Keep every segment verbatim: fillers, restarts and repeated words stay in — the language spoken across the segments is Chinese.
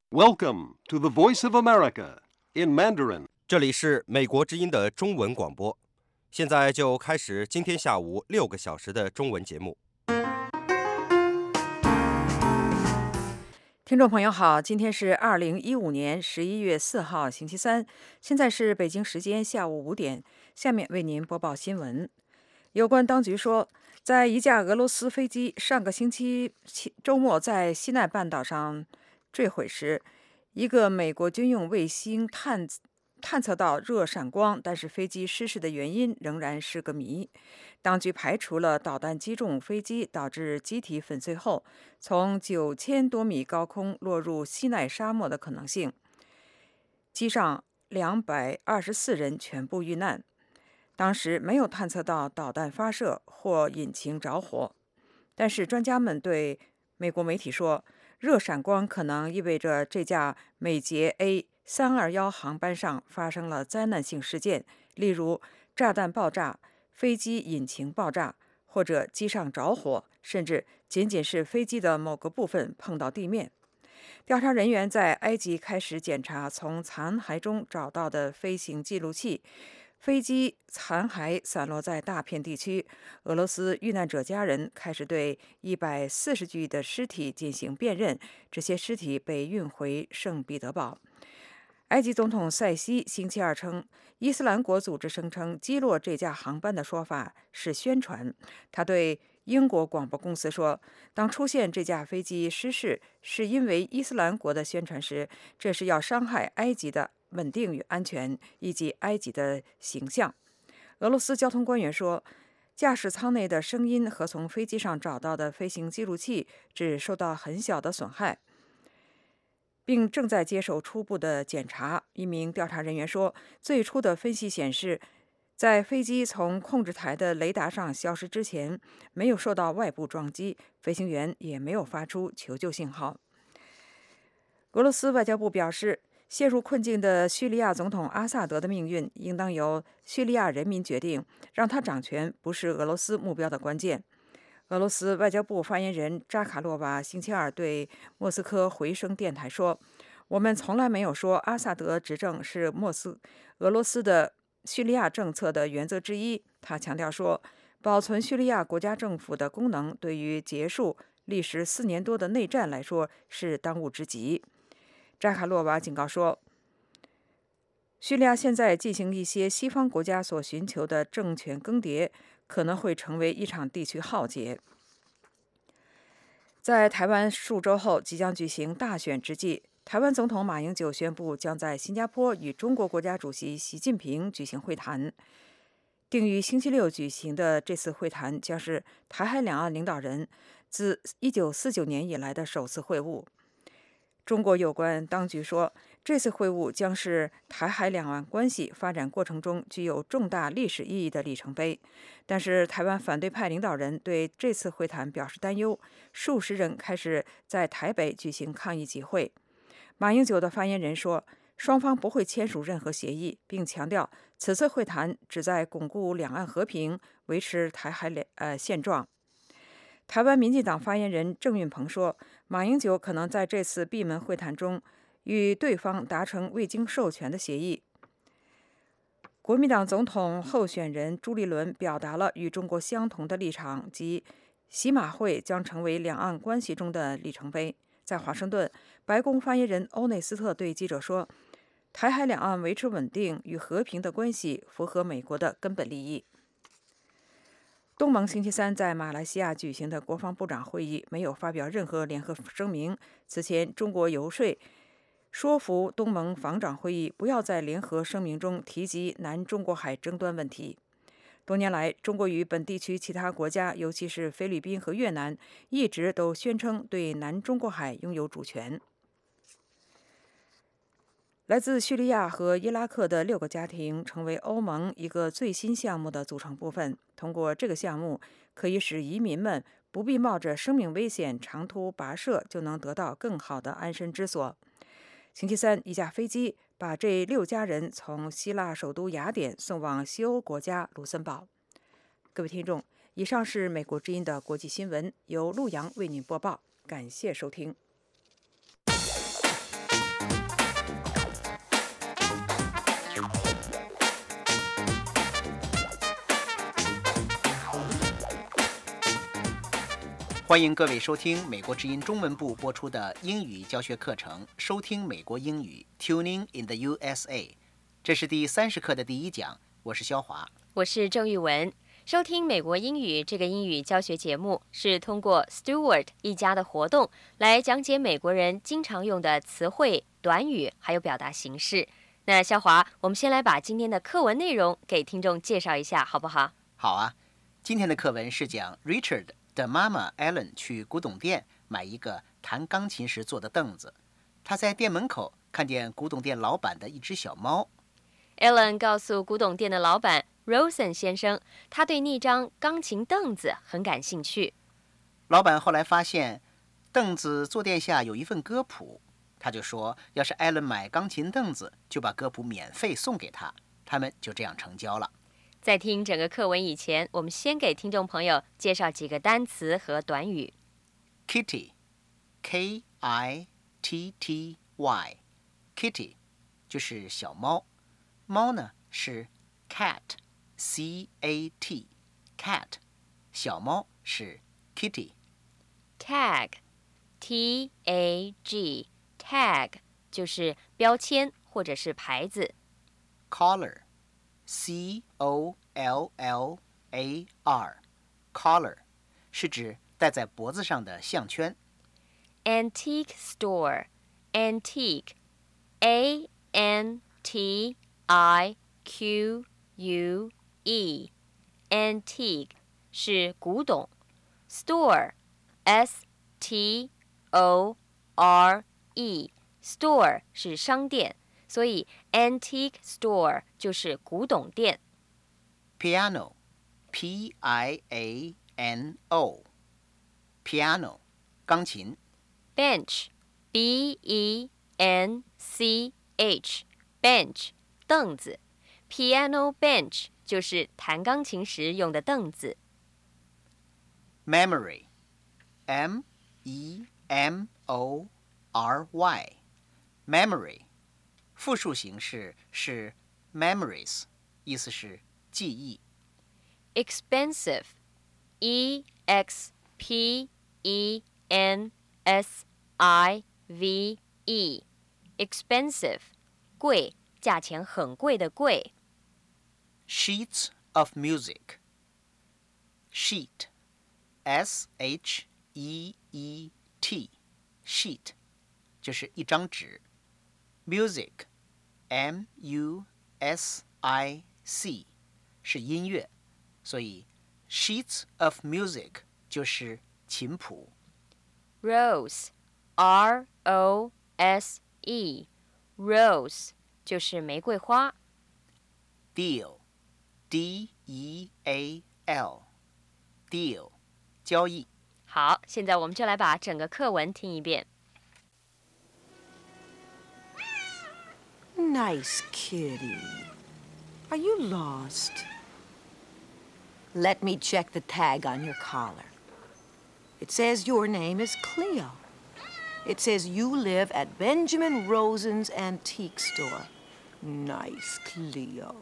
Welcome to the Voice of America in Mandarin. 这里是美国之音的中文广播，现在就开始今天下午六个小时的中文节目。 听众朋友好，今天是二零一五年十一月四号，星期三，现在是北京时间下午五点。下面为您播报新闻。有关当局说，在一架俄罗斯飞机上个星期周末在西奈半岛上坠毁时，一个美国军用卫星探探测到热闪光，但是飞机失事的原因仍然是个谜。当局排除了导弹击中飞机导致机体粉碎后从九千多米高空落入西奈沙漠的可能性。机上两百二十四人全部遇难，当时没有探测到导弹发射或引擎着火。但是专家们对美国媒体说，热闪光可能意味着这架美捷 A 三二一航班上发生了灾难性事件，例如炸弹爆炸、飞机引擎爆炸，或者机上着火，甚至仅仅是飞机的某个部分碰到地面。调查人员在埃及开始检查从残骸中找到的飞行记录器，飞机残骸散落在大片地区。俄罗斯遇难者家人开始对一百四十具的尸体进行辨认，这些尸体被运回圣彼得堡。埃及总统塞西星期二称，伊斯兰国组织声称击落这架航班的说法是宣传。他对英国广播公司说，当出现这架飞机失事是因为伊斯兰国的宣传时，这是要伤害埃及的稳定与安全以及埃及的形象。俄罗斯交通官员说，驾驶舱内的声音和从飞机上找到的飞行记录器只受到很小的损害，并正在接受初步的检查。一名调查人员说，最初的分析显示，在飞机从控制台的雷达上消失之前，没有受到外部撞击，飞行员也没有发出求救信号。俄罗斯外交部表示，陷入困境的叙利亚总统阿萨德的命运应当由叙利亚人民决定，让他掌权不是俄罗斯目标的关键。俄罗斯外交部发言人扎卡洛娃星期二对莫斯科回声电台说，我们从来没有说阿萨德执政是莫斯俄罗斯的叙利亚政策的原则之一。他强调说，保存叙利亚国家政府的功能对于结束历时四年多的内战来说是当务之急。扎卡洛娃警告说，叙利亚现在进行一些西方国家所寻求的政权更迭，可能会成为一场地区浩劫。在台湾数周后即将举行大选之际，台湾总统马英九宣布将在新加坡与中国国家主席习近平举行会谈。定于星期六举行的这次会谈将是台海两岸领导人自一九四九年以来的首次会晤。中国有关当局说，这次会晤将是台海两岸关系发展过程中具有重大历史意义的里程碑。但是台湾反对派领导人对这次会谈表示担忧，数十人开始在台北举行抗议集会。马英九的发言人说，双方不会签署任何协议，并强调此次会谈旨在巩固两岸和平，维持台海两呃现状。台湾民进党发言人郑运鹏说，马英九可能在这次闭门会谈中与对方达成未经授权的协议。国民党总统候选人朱立伦表达了与中国相同的立场，即习马会将成为两岸关系中的里程碑。在华盛顿，白宫发言人欧内斯特对记者说，台海两岸维持稳定与和平的关系符合美国的根本利益。东盟星期三在马来西亚举行的国防部长会议没有发表任何联合声明。此前，中国游说说服东盟防长会议不要在联合声明中提及南中国海争端问题。多年来，中国与本地区其他国家，尤其是菲律宾和越南，一直都宣称对南中国海拥有主权。来自叙利亚和伊拉克的六个家庭成为欧盟一个最新项目的组成部分。通过这个项目，可以使移民们不必冒着生命危险长途跋涉就能得到更好的安身之所。星期三，一架飞机把这六家人从希腊首都雅典送往西欧国家卢森堡。各位听众，以上是美国之音的国际新闻，由陆洋为您播报，感谢收听。 欢迎各位收听美国之音中文部播出的英语教学课程，收听美国英语 Tuning in the U S A。 这是第三十课的第一讲，我是肖华， 我是郑玉文。收听美国英语这个英语教学节目是通过 Stewart 一家的活动来讲解美国人经常用的词汇、短语还有表达形式。那肖华，我们先来把今天的课文内容给听众介绍一下好不好？ 好啊，今天的课文是讲 Richard 的妈妈 Ellen 去古董店买一个弹钢琴时坐的凳子，她在店门口看见古董店老板的一只小猫。 Ellen 告诉古董店的老板 Rosen 先生，他对那张钢琴凳子很感兴趣。 老板后来发现凳子坐垫下有一份歌谱，他就说要是 Ellen 买钢琴凳子，就把歌谱免费送给他，他们就这样成交了。 在听整个课文以前，我们先给听众朋友介绍几个单词和短语。 Kitty K I T T Y Kitty 就是小猫，猫呢是 cat C A T cat 小猫是 kitty。 Tag T A G Tag 就是标签或者是牌子。 Collar C O L L A R Collar 是指戴在脖子上的项圈。 Antique Store Antique A N T I Q U E Antique 是古董。 Store S T O R E Store 是商店，所以 Antique Store 就是古董店。 Piano P I A N O Piano 钢琴。 Bench B E N C H Bench 凳子。 Piano bench 就是弹钢琴时用的凳子。 Memory M E M O R Y Memory 复数形式是 memories， 意思是记忆。 Expensive E X P E N S I V E Expensive 贵，价钱很贵的贵。 Sheets of music Sheet S H E E T Sheet 就是一张纸。 Music M U S I C 是音乐，所以 Sheets of music 就是琴谱。 Rose R O S E Rose 就是玫瑰花。 Deal D E A L Deal 交易。 好，现在我们就来把整个课文听一遍。 Nice kitty. Are you lost? Let me check the tag on your collar. It says your name is Cleo. It says you live at Benjamin Rosen's Antique Store. Nice, Cleo.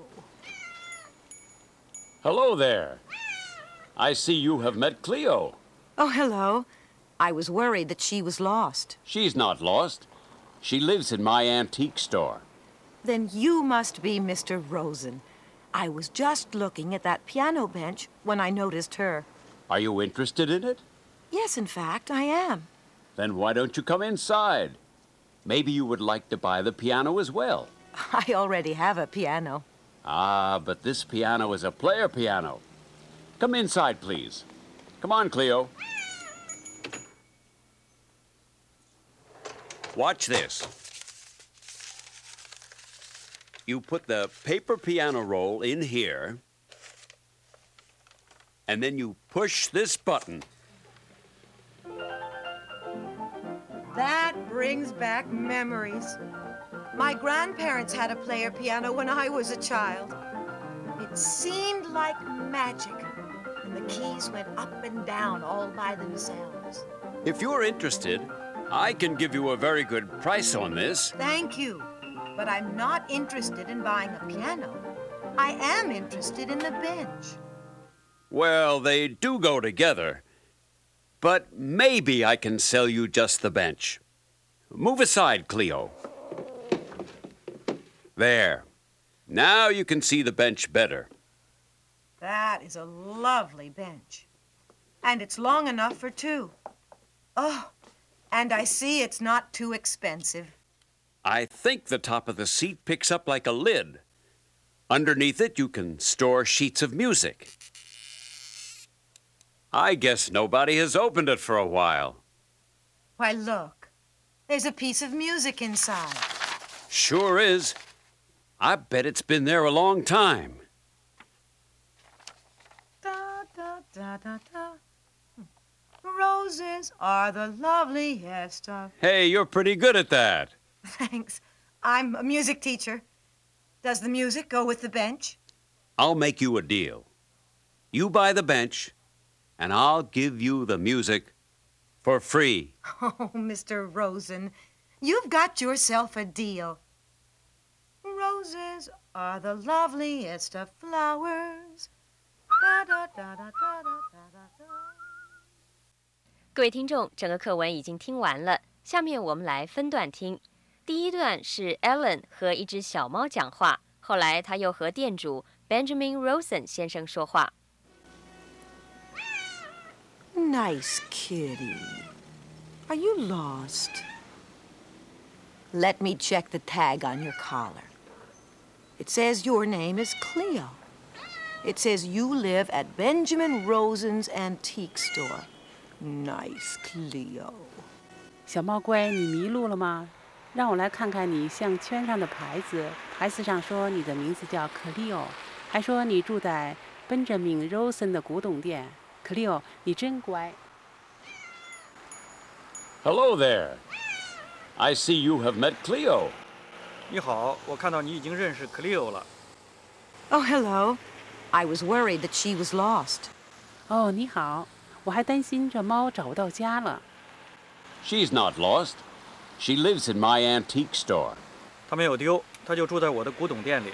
Hello there. I see you have met Cleo. Oh, hello. I was worried that she was lost. She's not lost. She lives in my antique store. Then you must be Mister Rosen. I was just looking at that piano bench when I noticed her. Are you interested in it? Yes, in fact, I am. Then why don't you come inside? Maybe you would like to buy the piano as well. I already have a piano. Ah, but this piano is a player piano. Come inside, please. Come on, Cleo. Watch this. You put the paper piano roll in here, and then you push this button. That brings back memories. My grandparents had a player piano when I was a child. It seemed like magic, and the keys went up and down all by themselves. If you're interested, I can give you a very good price on this. Thank you, but I'm not interested in buying a piano. I am interested in the bench. Well, they do go together. But maybe I can sell you just the bench. Move aside, Cleo. There. Now you can see the bench better. That is a lovely bench. And it's long enough for two. Oh, and I see it's not too expensive. I think the top of the seat picks up like a lid. Underneath it, you can store sheets of music. I guess nobody has opened it for a while. Why, look. There's a piece of music inside. Sure is. I bet it's been there a long time. Da, da, da, da, da. Roses are the loveliest of... Hey, you're pretty good at that. Thanks. I'm a music teacher. Does the music go with the bench? I'll make you a deal. You buy the bench, and I'll give you the music for free. Oh, Mister Rosen, you've got yourself a deal. Roses are the loveliest of flowers. Da, da, da, da, da, da, da, da. 各位听众，整个课文已经听完了，下面我们来分段听。第一段是 Ellen 和一只小猫讲话，后来他又和店主 Benjamin Rosen 先生说话。 Nice kitty. Are you lost? Let me check the tag on your collar. It says your name is Cleo. It says you live at Benjamin Rosen's Antique Store. Nice, Cleo. 小猫乖，你迷路了吗？让我来看看你项圈上的牌子。牌子上说你的名字叫克利欧，还说你住在奔着敏·柔森的古董店。克利欧，你真乖。 Hello there. I see you have met Cleo. 你好，我看到你已经认识 Cleo 了。 Oh, hello. I was worried that she was lost. 哦，你好，我还担心这猫找不到家了。 She's not lost. She lives in my antique store. 她没有丢，她就住在我的古董店里。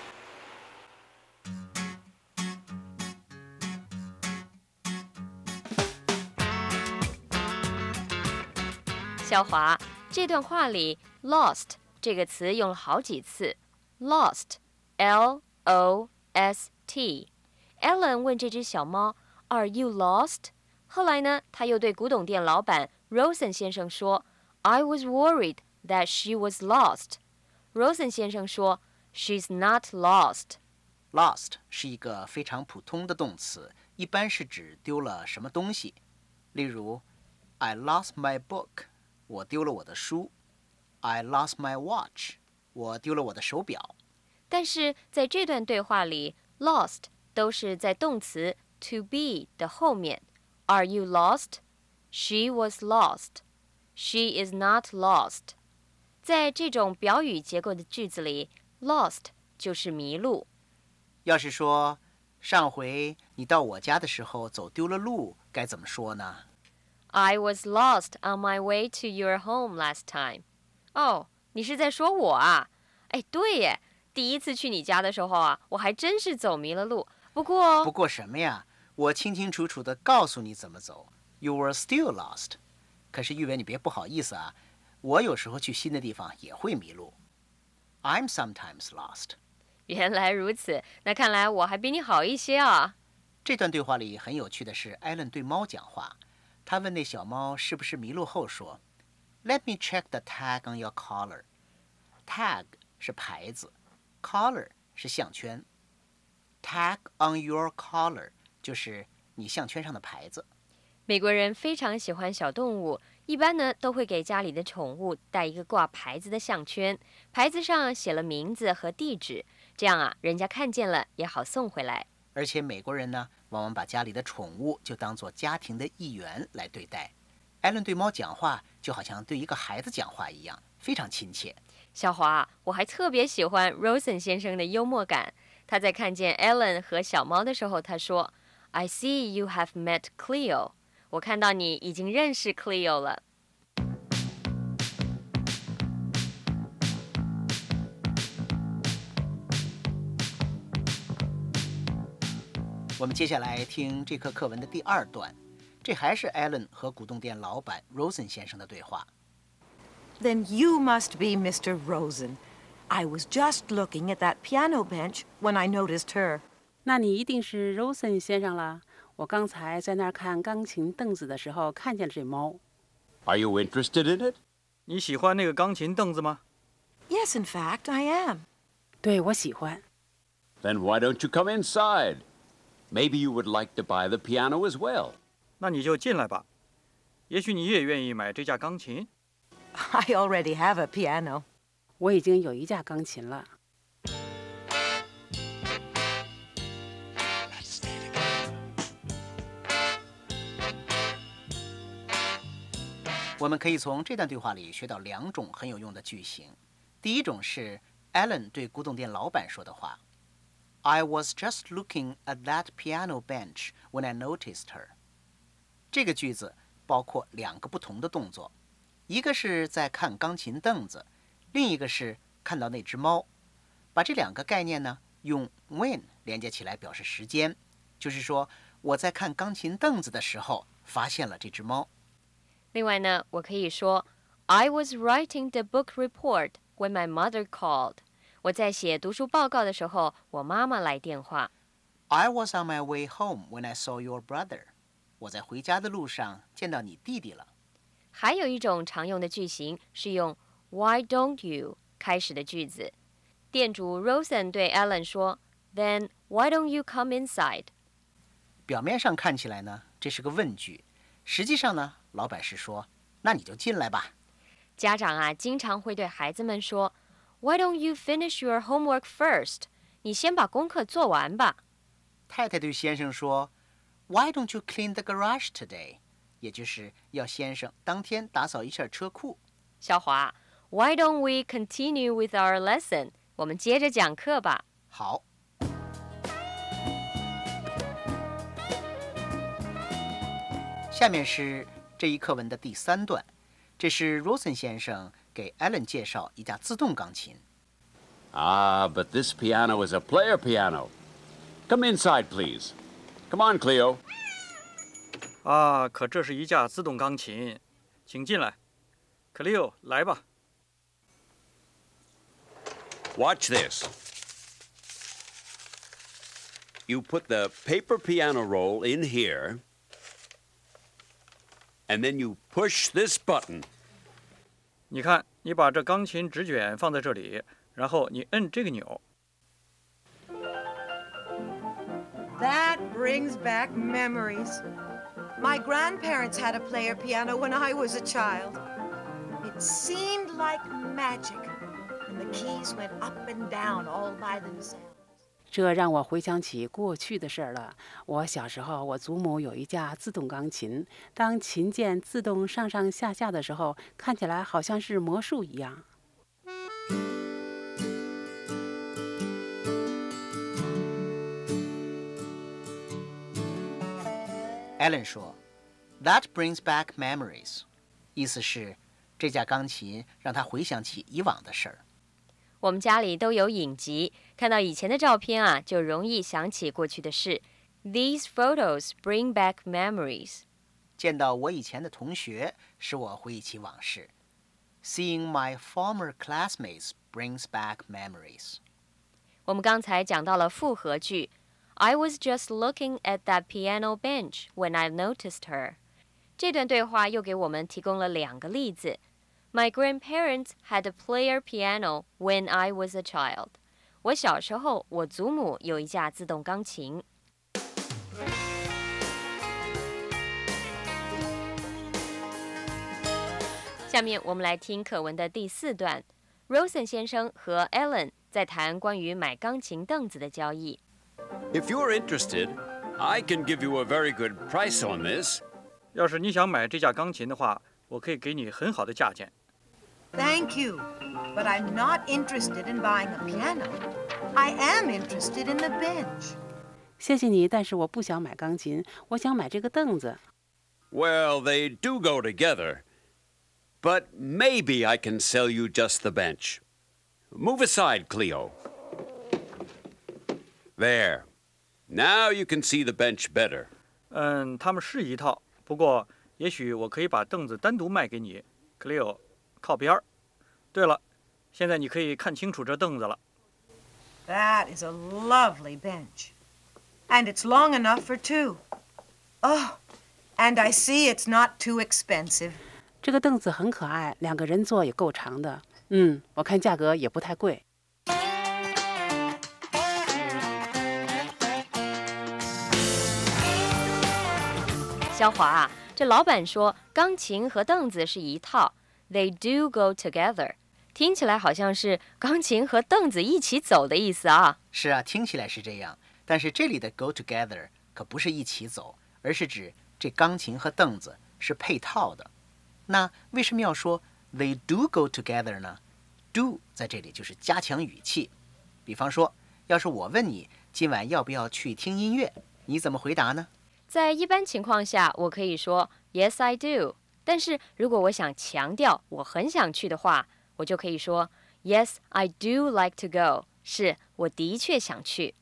肖华，这段话里 lost 这个词用了好几次 ，lost L O S T。Ellen 问这只小猫 Are you lost？ 后来呢，他又对古董店老板 Rosen 先生说 I was worried that she was lost. Rosen 先生说 She's not lost. Lost 是一个非常普通的动词，一般是指丢了什么东西。例如 I lost my book. 我丢了我的书。I lost my watch. 我丢了我的手表。 但是在这段对话里 lost 都是在动词 to be 的后面。Are you lost? She was lost. She is not lost. 在这种表语结构的句子里 lost 就是迷路。 要是说上回你到我家的时候走丢了路，该怎么说呢？ I was lost on my way to your home last time. 哦，你是在说我啊？哎，对耶，第一次去你家的时候啊，我还真是走迷了路。不过， 不过什么呀？我清清楚楚地告诉你怎么走。You were still lost. 可是玉文，你别不好意思啊，我有时候去新的地方也会迷路。I'm sometimes lost. 原来如此，那看来我还比你好一些啊。 这段对话里很有趣的是，艾伦对猫讲话。他问那小猫是不是迷路后说 Let me check the tag on your collar. Tag 是牌子， collar 是项圈。Tag on your collar 就是你项圈上的牌子。 美国人非常喜欢小动物，一般呢都会给家里的宠物带一个挂牌子的项圈，牌子上写了名字和地址，这样啊，人家看见了也好送回来。 而且美国人呢，往往把家里的宠物就当作家庭的一员来对待。艾伦对猫讲话，就好像对一个孩子讲话一样，非常亲切。 小华，我还特别喜欢 Rosen 先生的幽默感。他在看见 Ellen 和小猫的时候，他说 I see you have met Cleo. 我看到你已经认识 Cleo 了。 我们接下来听这课课文的第二段。 这还是 Alan 和古董店老板 Rosen 先生的对话。 Then you must be Mister Rosen. I was just looking at that piano bench when I noticed her. 那你一定是 Rosen 先生了。我刚才在那儿看钢琴凳子的时候，看见了这猫。 Are you interested in it? 你喜欢那个钢琴凳子吗？ Yes, in fact, I am. 对，我喜欢。 Then why don't you come inside? Maybe you would like to buy the piano as well. 那你就进来吧。也许你也愿意买这架钢琴。 I already have a piano. 我已经有一架钢琴了。 我们可以从这段对话里学到两种很有用的句型。第一种是 Alan 对古董店老板说的话 I was just looking at that piano bench when I noticed her. 这个句子包括两个不同的动作，一个是在看钢琴凳子，另一个是看到那只猫。把这两个概念呢用 when 连接起来表示时间，就是说我在看钢琴凳子的时候发现了这只猫。 另外呢，我可以说 I was writing the book report when my mother called. 我在写读书报告的时候，我妈妈来电话。 I was on my way home when I saw your brother. 我在回家的路上见到你弟弟了。 还有一种常用的句型是用 Why don't you 开始的句子。店主 Rosen 对 Alan 说 Then why don't you come inside? 表面上看起来呢，这是个问句，实际上呢，老板是说，那你就进来吧。 家长啊，经常会对孩子们说 Why don't you finish your homework first? 你先把功课做完吧。 太太对先生说 Why don't you clean the garage today? 也就是要先生当天打扫一下车库。 小华 Why don't we continue with our lesson? 我们接着讲课吧。 好。下面是这一课文的第三段，这是 Rosen 先生给 Alan 介绍一架自动钢琴。 Ah, but this piano is a player piano. Come inside, please. Come on, Cleo. 啊，可这是一架自动钢琴，请进来。Cleo，来吧。 Watch this. You put the paper piano roll in here, and then you push this button. 你看，你把这钢琴纸卷放在这里，然后你摁这个钮。 That brings back memories. My grandparents had a player piano when I was a child. It seemed like magic, and the keys went up and down all by themselves. 这让我回想起过去的事儿了。我小时候，我祖母有一架自动钢琴，当琴键自动上上下下的时候，看起来好像是魔术一样。 Alan 说 That brings back memories. 意思是这架钢琴让他回想起以往的事儿。 我们家里都有影集，看到以前的照片啊，就容易想起过去的事。These photos bring back memories. 见到我以前的同学，使我回忆起往事。Seeing my former classmates brings back memories. 我们刚才讲到了复合句 I was just looking at that piano bench when I noticed her. 这段对话又给我们提供了两个例子。My grandparents had a player piano when I was a child. 我小时候，我祖母有一架自动钢琴。下面我们来听课文的第四段。Rosen 先生和 Alan 在谈关于买钢琴凳子的交易。 If you're interested, I can give you a very good price on this. 要是你想买这架钢琴的话，我可以给你很好的价钱。 Thank you, but I'm not interested in buying a piano. I am interested in the bench. 谢谢你，但是我不想买钢琴，我想买这个凳子。 Well, they do go together. But maybe I can sell you just the bench. Move aside, Cleo. There. Now you can see the bench better. 嗯，他们是一套， 不过，也许我可以把凳子单独卖给你 ，Cleo， 靠边儿。对了，现在你可以看清楚这凳子了。 That is a lovely bench. And it's long enough for two. Oh, and I see it's not too expensive. 这个凳子很可爱，两个人坐也够长的。嗯，我看价格也不太贵。 肖华啊，这老板说钢琴和凳子是一套 ，They do go together。听起来好像是钢琴和凳子一起走的意思啊。 是啊，听起来是这样，但是这里的 go together 可不是一起走，而是指这钢琴和凳子是配套的。那为什么要说 they do go together 呢？ do 在这里就是加强语气。比方说，要是我问你今晚要不要去听音乐，你怎么回答呢？ 在一般情况下，我可以说 Yes, I do。但是如果我想强调我很想去的话，我就可以说 Yes, I do like to go。是，我的确想去。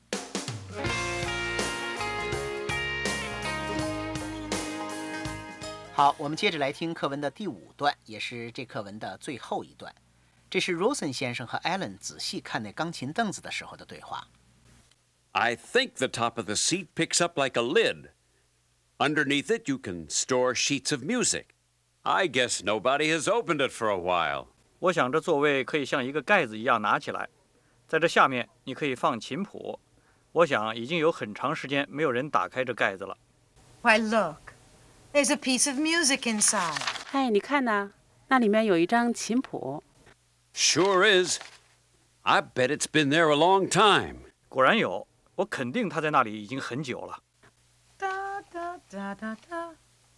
好，我们接着来听课文的第五段，也是这课文的最后一段。这是 Rosen 先生和 Alan 仔细看那钢琴凳子的时候的对话。 I think the top of the seat picks up like a lid. Underneath it, you can store sheets of music. I guess nobody has opened it for a while. 我想这座位可以像一个盖子一样拿起来，在这下面你可以放琴谱。我想已经有很长时间没有人打开这盖子了。 Why, look. There's a piece of music inside. 嗨，你看呐，那里面有一张琴谱。 Sure is. I bet it's been there a long time. 果然有，我肯定它在那里已经很久了。 Da, da, da, da, da.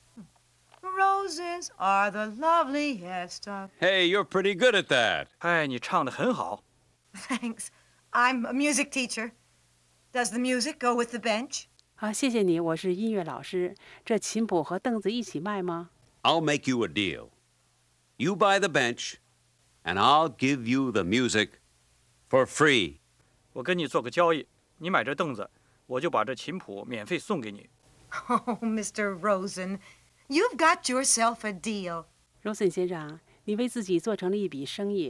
Roses are the loveliest of... Hey, you're pretty good at that. 嗨，你唱得很好。 Thanks. I'm a music teacher. Does the music go with the bench? 好，谢谢你，我是音乐老师。这琴谱和凳子一起卖吗？ I'll make you a deal. You buy the bench, and I'll give you the music for free. 我跟你做个交易，你买这凳子，我就把这琴谱免费送给你。 Oh, Mister Rosen, you've got yourself a deal. Rosen 先生，你为自己做成了一笔生意。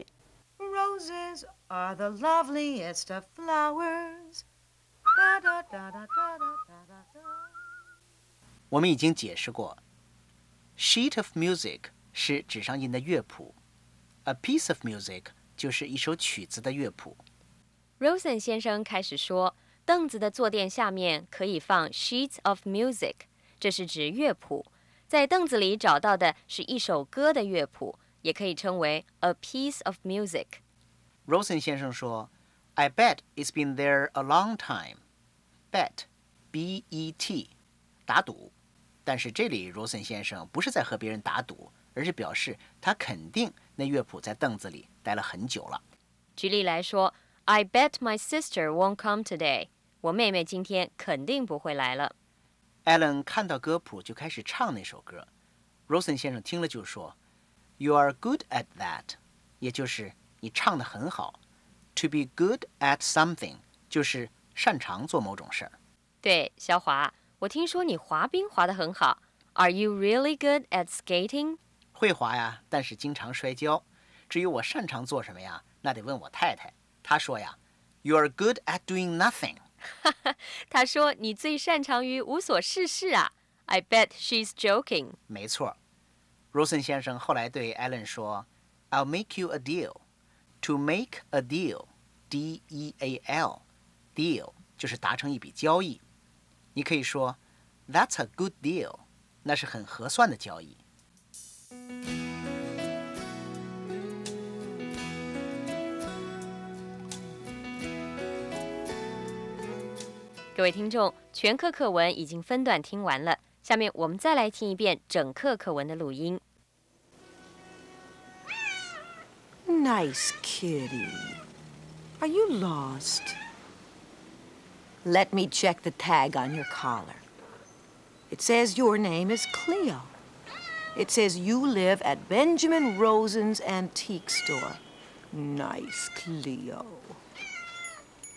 Roses are the loveliest of flowers. Da, da, da, da, da, da, da, da. 我们已经解释过 ，sheet of music 是纸上印的乐谱 ，a piece of music 就是一首曲子的乐谱。 Rosen 先生开始说，凳子的坐垫下面可以放 sheets of music， 这是指乐谱。在凳子里找到的是一首歌的乐谱，也可以称为 a piece of music。 Rosen 先生说 I bet it's been there a long time. Bet, B E T, 打赌。但是这里 Rosen 先生不是在和别人打赌，而是表示他肯定那乐谱在凳子里待了很久了。 举例来说， I bet my sister won't come today。 我妹妹今天肯定不会来了。 Alan 看到歌谱就开始唱那首歌。Rosen 先生听了就说 You are good at that， 也就是你唱得很好。To be good at something 就是擅长做某种事儿。 对，肖华，我听说你滑冰滑得很好。Are you really good at skating？ 会滑呀，但是经常摔跤。至于我擅长做什么呀，那得问我太太。她说呀 You are good at doing nothing。 她说你最擅长于无所事事啊。I bet she's joking。 没错。Rosen 先生后来对 Alan 说 I'll make you a deal。 To make a deal, D E A L, deal 就是达成一笔交易。你可以说 That's a good deal， 那是很合算的交易。 各位听众，全课课文已经分段听完了，下面我们再来听一遍整课课文的录音。 Nice kitty. Are you lost? Let me check the tag on your collar. It says your name is Cleo. It says you live at Benjamin Rosen's Antique Store. Nice, Cleo.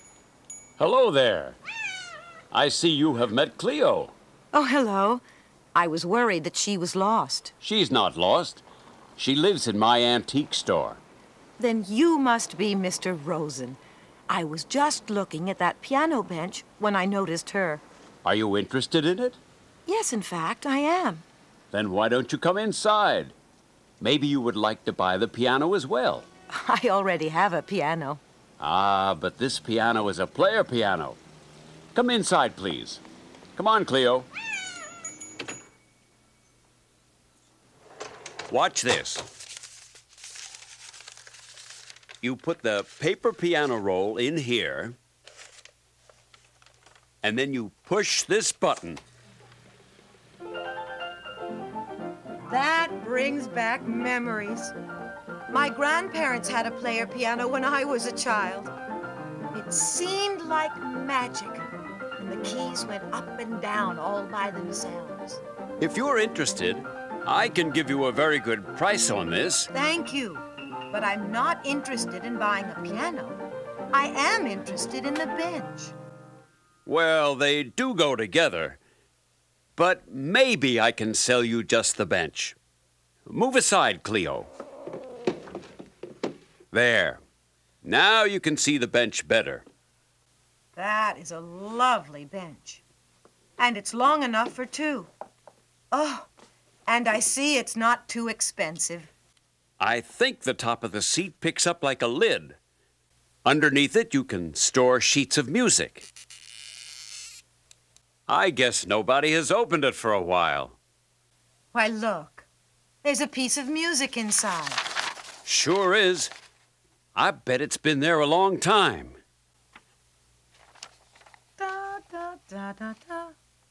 Hello there. I see you have met Cleo. Oh, hello. I was worried that she was lost. She's not lost. She lives in my antique store. Then you must be Mister Rosen. I was just looking at that piano bench when I noticed her. Are you interested in it? Yes, in fact, I am. Then why don't you come inside? Maybe you would like to buy the piano as well. I already have a piano. Ah, but this piano is a player piano. Come inside, please. Come on, Cleo. Watch this. You put the paper piano roll in here, and then you push this button. That brings back memories. My grandparents had a player piano when I was a child. It seemed like magic, and the keys went up and down all by themselves. If you're interested, I can give you a very good price on this. Thank you, but I'm not interested in buying a piano. I am interested in the bench. Well, they do go together. But maybe I can sell you just the bench. Move aside, Cleo. There. Now you can see the bench better. That is a lovely bench. And it's long enough for two. Oh, and I see it's not too expensive. I think the top of the seat picks up like a lid. Underneath it, you can store sheets of music. I guess nobody has opened it for a while. Why, look. There's a piece of music inside. Sure is. I bet it's been there a long time. Da, da, da, da, da.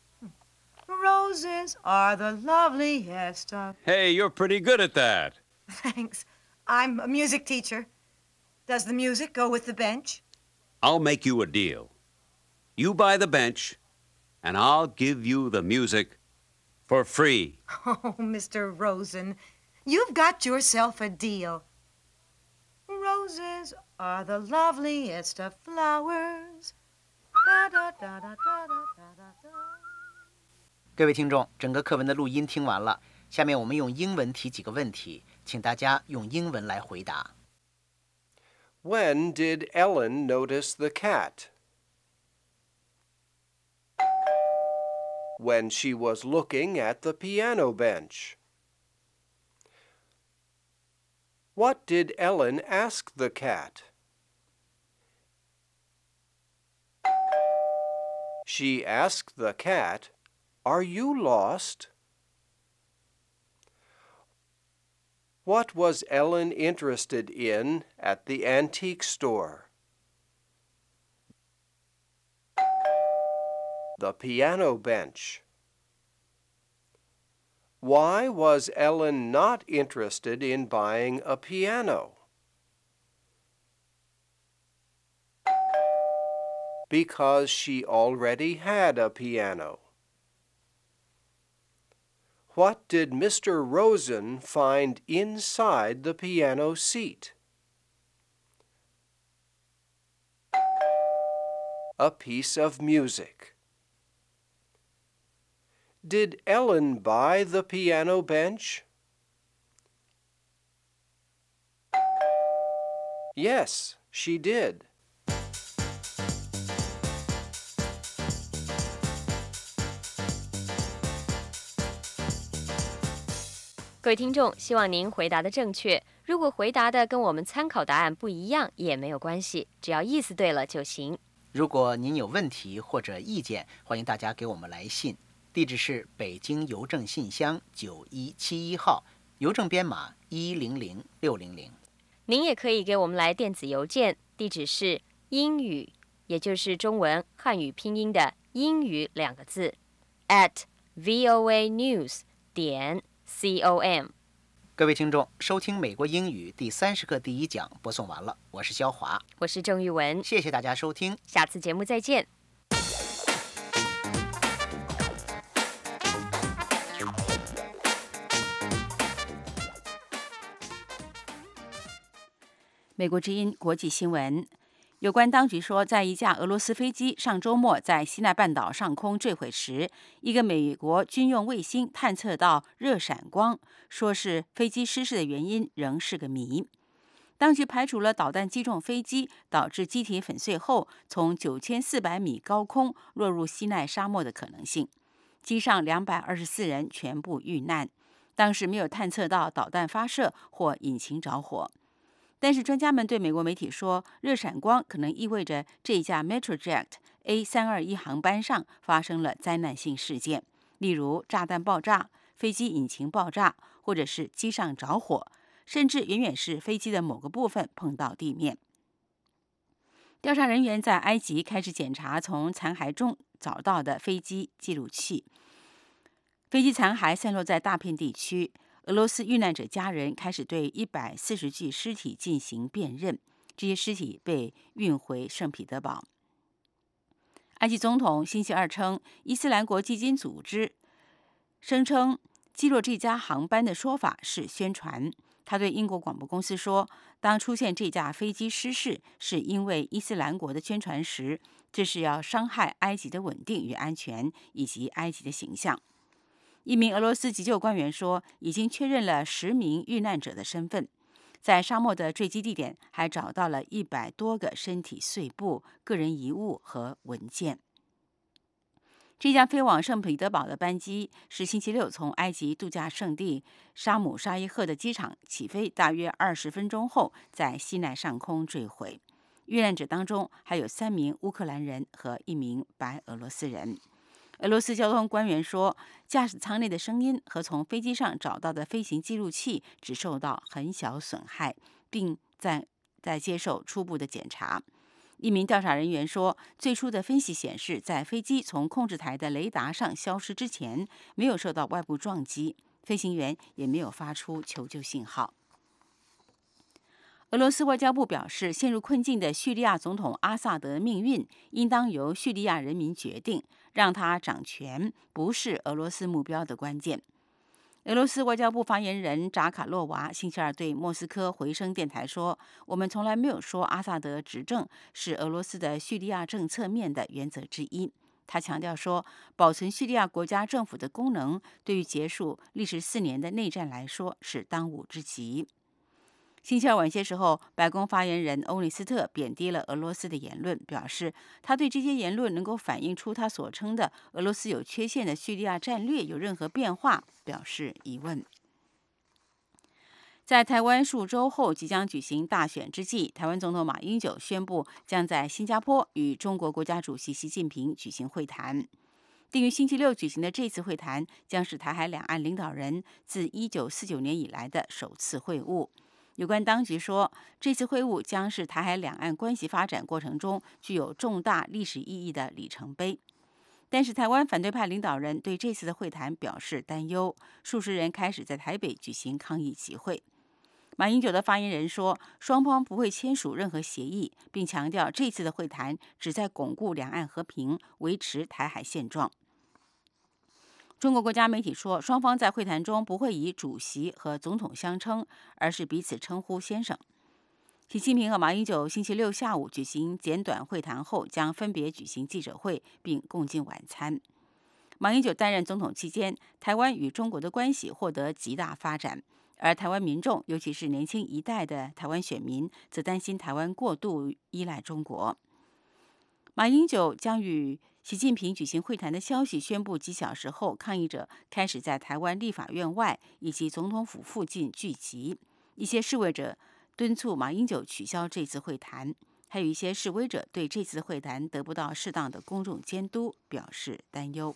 Roses are the loveliest of... Hey, you're pretty good at that. Thanks. I'm a music teacher. Does the music go with the bench? I'll make you a deal. You buy the bench, and I'll give you the music for free. Oh, Mister Rosen, you've got yourself a deal. Roses are the loveliest of flowers. Da, da, da, da, da, da, da, da. 各位听众，整个课文的录音听完了，下面我们用英文提几个问题，请大家用英文来回答。 When did Ellen notice the cat? When she was looking at the piano bench. What did Ellen ask the cat? She asked the cat, "Are you lost?" What was Ellen interested in at the antique store? The piano bench. Why was Ellen not interested in buying a piano? Because she already had a piano. What did Mister Rosen find inside the piano seat? A piece of music. Did Ellen buy the piano bench? Yes, she did. 各位听众，希望您回答的正确。如果回答的跟我们参考答案不一样，也没有关系，只要意思对了就行。 如果您有问题或者意见，欢迎大家给我们来信，地址是北京邮政信箱九一七一号，邮政编码一零零六零零。 您也可以给我们来电子邮件，地址是英语，也就是中文汉语拼音的英语两个字 at voa news 点 com。 各位听众，收听美国英语第三十课第一讲播送完了，我是肖华， 我是郑玉文， 谢谢大家收听， 下次节目再见。 美国之音国际新闻： 有关当局说，在一架俄罗斯飞机上周末在西奈半岛上空坠毁时，一个美国军用卫星探测到热闪光，说是飞机失事的原因仍是个谜。当局排除了导弹击中飞机导致机体粉碎后从九千四百米高空落入西奈沙漠的可能性。机上两百二十四人全部遇难，当时没有探测到导弹发射或引擎着火。但是专家们对美国媒体说，热闪光可能意味着这一架 Metrojet A 三二一航班上发生了灾难性事件，例如炸弹爆炸、飞机引擎爆炸，或者是机上着火，甚至远远是飞机的某个部分碰到地面。调查人员在埃及开始检查从残骸中找到的飞机记录器，飞机残骸散落在大片地区。俄罗斯遇难者家人开始对一百四十具尸体进行辨认，这些尸体被运回圣彼得堡。埃及总统星期二称，伊斯兰国基金组织声称击落这架航班的说法是宣传。他对英国广播公司说，当出现这架飞机失事是因为伊斯兰国的宣传时，这是要伤害埃及的稳定与安全以及埃及的形象。一名俄罗斯急救官员说，已经确认了十名遇难者的身份。在沙漠的坠机地点还找到了一百多个身体碎布、个人遗物和文件。这架飞往圣彼得堡的班机是星期六从埃及度假胜地沙姆沙伊赫的机场起飞，大约二十分钟后在西奈上空坠毁。遇难者当中还有三名乌克兰人和一名白俄罗斯人。俄罗斯交通官员说，驾驶舱内的声音和从飞机上找到的飞行记录器只受到很小损害，并在在接受初步的检查。一名调查人员说，最初的分析显示，在飞机从控制台的雷达上消失之前，没有受到外部撞击，飞行员也没有发出求救信号。俄罗斯外交部表示，陷入困境的叙利亚总统阿萨德的命运应当由叙利亚人民决定，让他掌权不是俄罗斯目标的关键。俄罗斯外交部发言人扎卡洛娃星期二对莫斯科回声电台说，我们从来没有说阿萨德执政是俄罗斯的叙利亚政策面的原则之一。他强调说，保存叙利亚国家政府的功能对于结束历时四年的内战来说是当务之急。星期二晚些时候，白宫发言人欧内斯特贬低了俄罗斯的言论，表示他对这些言论能够反映出他所称的俄罗斯有缺陷的叙利亚战略有任何变化表示疑问。在台湾数周后即将举行大选之际，台湾总统马英九宣布将在新加坡与中国国家主席习近平举行会谈。定于星期六举行的这次会谈将是台海两岸领导人自一九四九年以来的首次会晤。有关当局说，这次会晤将是台海两岸关系发展过程中具有重大历史意义的里程碑。但是台湾反对派领导人对这次的会谈表示担忧，数十人开始在台北举行抗议集会。马英九的发言人说，双方不会签署任何协议，并强调这次的会谈旨在巩固两岸和平，维持台海现状。中国国家媒体说，双方在会谈中不会以主席和总统相称，而是彼此称呼先生。习近平和马英九星期六下午举行简短会谈后，将分别举行记者会并共进晚餐。马英九担任总统期间，台湾与中国的关系获得极大发展，而台湾民众，尤其是年轻一代的台湾选民，则担心台湾过度依赖中国。马英九将与习近平举行会谈的消息宣布几小时后，抗议者开始在台湾立法院外以及总统府附近聚集。一些示威者敦促马英九取消这次会谈，还有一些示威者对这次会谈得不到适当的公众监督表示担忧。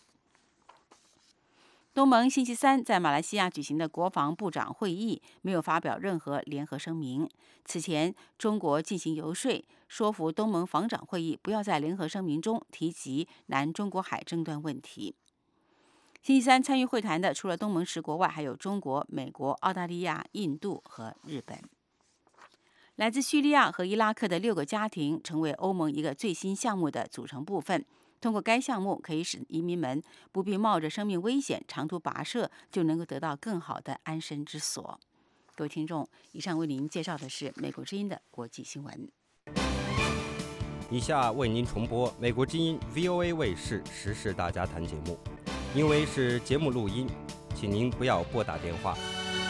东盟星期三在马来西亚举行的国防部长会议没有发表任何联合声明。此前，中国进行游说，说服东盟防长会议不要在联合声明中提及南中国海争端问题。星期三参与会谈的除了东盟十国外，还有中国、美国、澳大利亚、印度和日本。来自叙利亚和伊拉克的六个家庭成为欧盟一个最新项目的组成部分。通过该项目，可以使移民们不必冒着生命危险长途跋涉，就能够得到更好的安身之所。各位听众，以上为您介绍的是美国之音的国际新闻。 以下为您重播美国之音 V O A 卫视时事大家谈节目，因为是节目录音，请您不要拨打电话。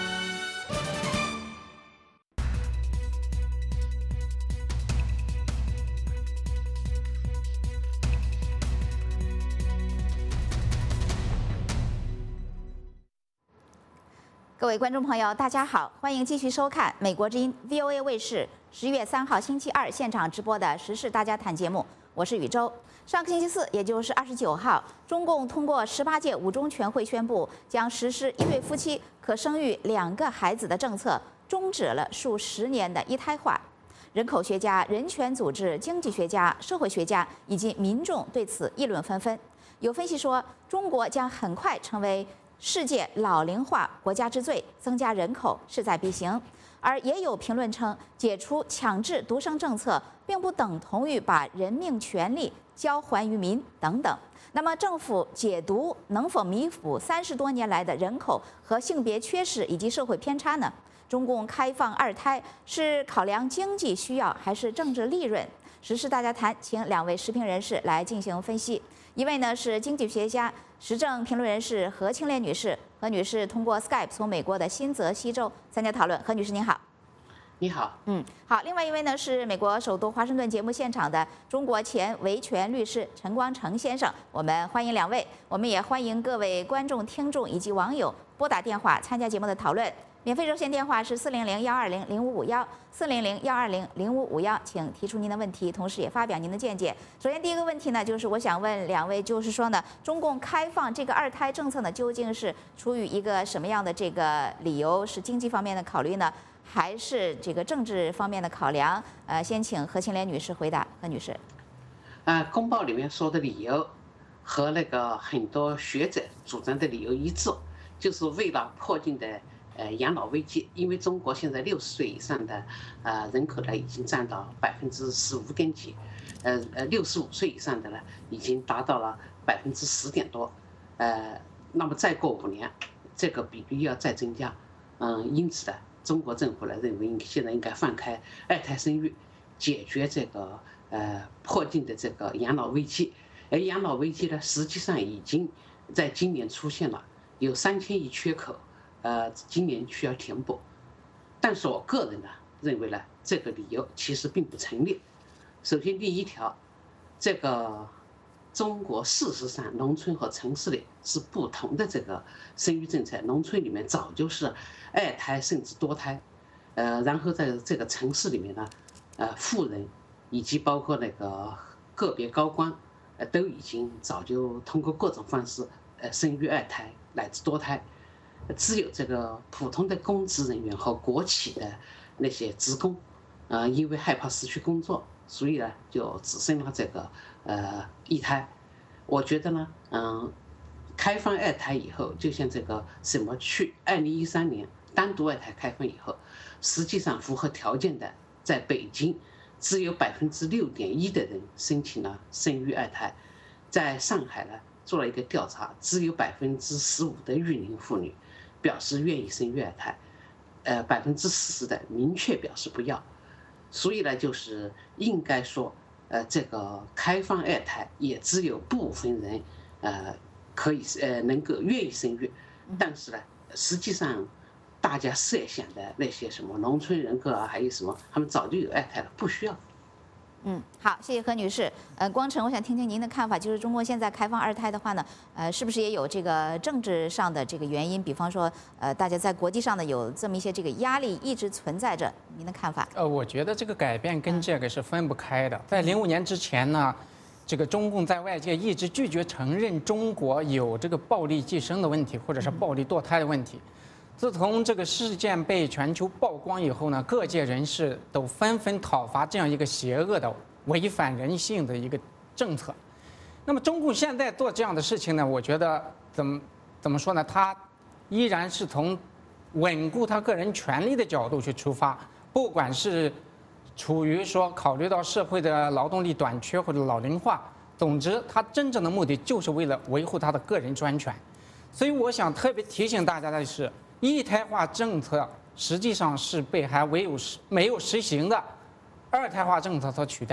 各位观众朋友，大家好，欢迎继续收看美国之音 V O A 卫视十月三号星期二现场直播的时事大家谈节目，我是宇宙。上个星期四，也就是二十九号，中共通过十八届五中全会宣布，将实施一对夫妻可生育两个孩子的政策，终止了数十年的一胎化。人口学家、人权组织、经济学家、社会学家以及民众对此议论纷纷。有分析说，中国将很快成为世界老龄化国家之最，增加人口势在必行。而也有评论称，解除强制独生政策并不等同于把人命权利交还于民等等。那么，政府解读能否弥补三十多年来的人口和性别缺失以及社会偏差呢？中共开放二胎是考量经济需要还是政治利润？时事大家谈，请两位时评人士来进行分析。一位呢是经济学家、时政评论人士何庆烈女士。何女士通过 Skype 从美国的新泽西州参加讨论。何女士您好。 你好。 嗯，好。另外一位呢是美国首都华盛顿节目现场的中国前维权律师陈光诚先生。我们欢迎两位，我们也欢迎各位观众、听众以及网友拨打电话参加节目的讨论。免费热线电话是四零零幺二零零五五幺四零零幺二零零五五幺，请提出您的问题，同时也发表您的见解。首先，第一个问题呢，就是我想问两位，就是说呢，中共开放这个二胎政策呢，究竟是出于一个什么样的这个理由？是经济方面的考虑呢，还是这个政治方面的考量？呃，先请何庆莲女士回答。何女士， 啊，公报里面说的理由和那个很多学者主张的理由一致，就是为了迫近的。呃，养老危机，因为中国现在六十岁以上的呃人口呢，已经占到百分之十五点几，呃呃，六十五岁以上的呢，已经达到了百分之十点多，呃，那么再过五年，这个比例要再增加，嗯，因此呢，中国政府呢认为现在应该放开二胎生育，解决这个呃迫近的这个养老危机，而养老危机呢，实际上已经在今年出现了，有三千亿缺口。呃，今年需要填补，但是我个人呢认为呢，这个理由其实并不成立。首先，第一条，这个中国事实上农村和城市里是不同的这个生育政策，农村里面早就是二胎甚至多胎，呃，然后在这个城市里面呢，呃，富人以及包括那个个别高官，呃，都已经早就通过各种方式，呃，生育二胎乃至多胎。只有这个普通的公职人员和国企的那些职工，呃，因为害怕失去工作，所以呢就只生了这个呃一胎。我觉得呢，嗯，开放二胎以后，就像这个什么去二零一三年单独二胎开放以后，实际上符合条件的，在北京只有百分之六点一的人申请了生育二胎，在上海呢做了一个调查，只有百分之十五的育龄妇女表示愿意生育二胎，呃，百分之四十的明确表示不要，所以呢，就是应该说，呃，这个开放二胎也只有部分人，呃，可以呃能够愿意生育，但是呢，实际上大家设想的那些什么农村人口啊，还有什么，他们早就有二胎了，不需要。 嗯，好，谢谢何女士。呃，光成，我想听听您的看法，就是中国现在开放二胎的话呢，呃，是不是也有这个政治上的这个原因？比方说，呃，大家在国际上呢有这么一些这个压力一直存在着，您的看法？ 呃，我觉得这个改变跟这个是分不开的。在零五年之前呢，这个中共在外界一直拒绝承认中国有这个暴力计生的问题，或者是暴力堕胎的问题。自从这个事件被全球曝光以后呢，各界人士都纷纷讨伐这样一个邪恶的、违反人性的一个政策。那么中共现在做这样的事情呢，我觉得怎么怎么说呢？他依然是从稳固他个人权利的角度去出发，不管是处于说考虑到社会的劳动力短缺或者老龄化，总之他真正的目的就是为了维护他的个人专权。所以我想特别提醒大家的是，一胎化政策实际上是被还没有没有实行的二胎化政策所取代。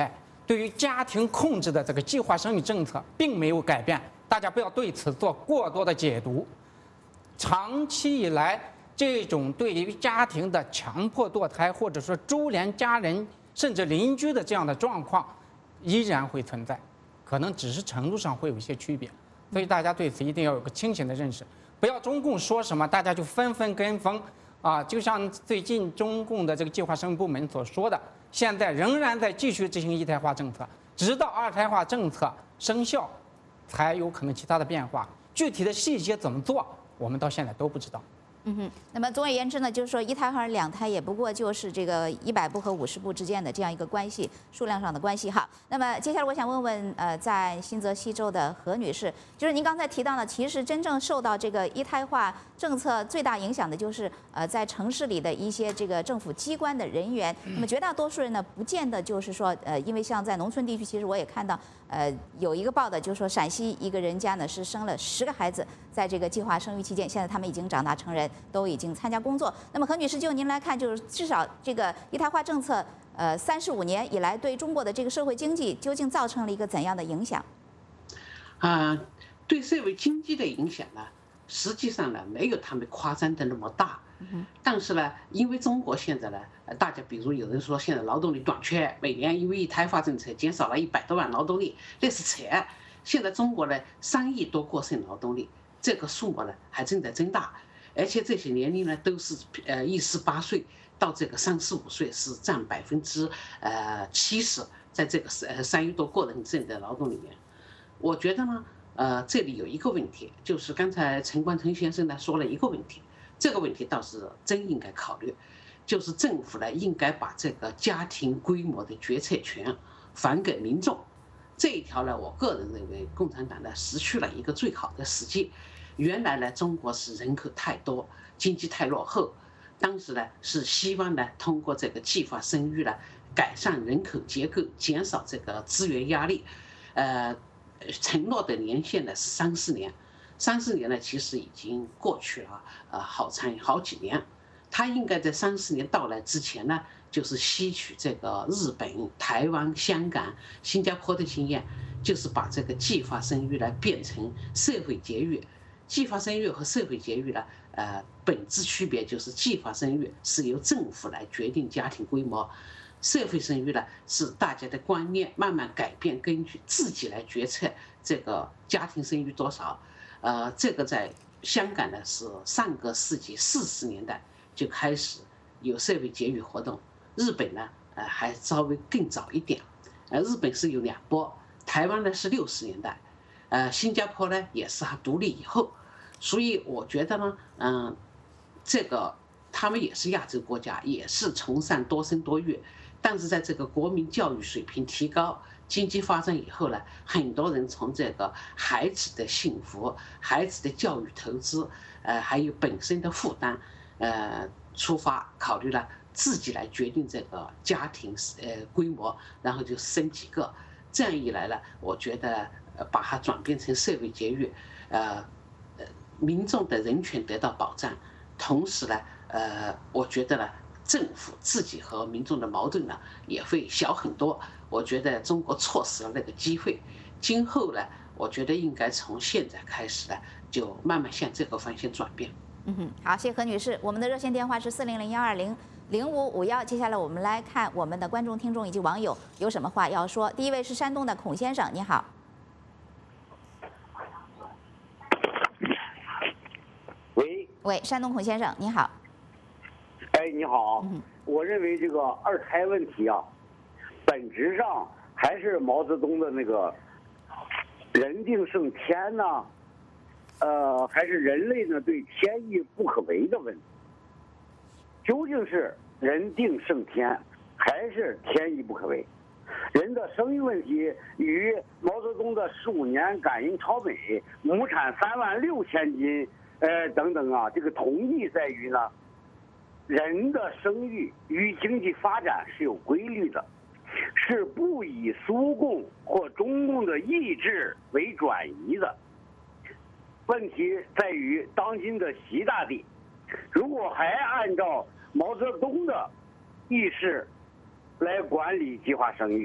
对于家庭控制的这个计划生育政策并没有改变，大家不要对此做过多的解读。长期以来，这种对于家庭的强迫堕胎，或者说株连家人甚至邻居的这样的状况，依然会存在，可能只是程度上会有一些区别。所以大家对此一定要有个清醒的认识，不要中共说什么大家就纷纷跟风啊！就像最近中共的这个计划生育部门所说的，现在仍然在继续执行一胎化政策，直到二胎化政策生效，才有可能其他的变化。具体的细节怎么做，我们到现在都不知道。 嗯哼，那么总而言之呢，就是说一胎和两胎也不过就是这个一百步和五十步之间的这样一个关系，数量上的关系哈。那么接下来我想问问，呃，在新泽西州的何女士，就是您刚才提到呢，其实真正受到这个一胎化政策最大影响的就是呃在城市里的一些这个政府机关的人员。那么绝大多数人呢，不见得就是说呃，因为像在农村地区，其实我也看到呃有一个报道，就是说陕西一个人家呢是生了十个孩子，在这个计划生育期间，现在他们已经长大成人。都已经参加工作。那么何女士，就您来看，就是至少这个一胎化政策，呃，三十五年以来对中国的这个社会经济究竟造成了一个怎样的影响？ 啊、呃，对社会经济的影响呢，实际上呢没有他们夸张的那么大。嗯、但是呢，因为中国现在呢，大家比如有人说现在劳动力短缺，每年因为一胎化政策减少了一百多万劳动力，那是扯。现在中国呢三亿多过剩劳动力，这个数目呢还正在增大。而且这些年龄呢，都是呃一十八岁到这个三十五岁，是占百分之呃七十，在这个呃三亿多个人证的劳动里面，我觉得呢，呃这里有一个问题，就是刚才陈冠成先生呢说了一个问题，这个问题倒是真应该考虑，就是政府呢应该把这个家庭规模的决策权还给民众。这一条呢，我个人认为共产党呢失去了一个最好的时机。原来呢，中国是人口太多，经济太落后，当时呢是希望呢通过这个计划生育呢改善人口结构，减少这个资源压力，呃，承诺的年限呢是三四年，三四年呢其实已经过去了，呃，好长好几年，他应该在三四年到来之前呢，就是吸取这个日本、台湾、香港、新加坡的经验，就是把这个计划生育呢变成社会节育。计划生育和社会节育呢，呃，本质区别就是计划生育是由政府来决定家庭规模，社会生育呢是大家的观念慢慢改变，根据自己来决策这个家庭生育多少。呃，这个在香港呢是上个世纪四十年代就开始有社会节育活动，日本呢呃还稍微更早一点，呃，日本是有两波，台湾呢是六十年代，呃，新加坡呢也是它独立以后。所以我觉得呢，嗯，这个他们也是亚洲国家，也是崇尚多生多育，但是在这个国民教育水平提高、经济发展以后呢，很多人从这个孩子的幸福、孩子的教育投资，呃，还有本身的负担，呃，出发考虑了自己来决定这个家庭呃规模，然后就生几个，这样一来呢，我觉得呃把它转变成社会节育，呃。民众的人权得到保障，同时呢，呃，我觉得呢，政府自己和民众的矛盾呢也会小很多。我觉得中国错失了那个机会，今后呢，我觉得应该从现在开始呢，就慢慢向这个方向转变。 嗯哼，好，谢谢何女士。我们的热线电话是四零零幺二零零五五幺。接下来我们来看我们的观众、听众以及网友有什么话要说。第一位是山东的孔先生，你好。 喂喂，山东孔先生，你好。 哎，你好。嗯、我认为这个二胎问题啊，本质上还是毛泽东的那个“人定胜天”呢，呃，还是人类呢对天意不可为的问题。究竟是人定胜天，还是天意不可为？人的生育问题与毛泽东的十五年赶英超美、亩产三万六千斤。呃，等等啊，这个同义在于呢，人的生育与经济发展是有规律的，是不以苏共或中共的意志为转移的。问题在于当今的习大帝，如果还按照毛泽东的意识来管理计划生育，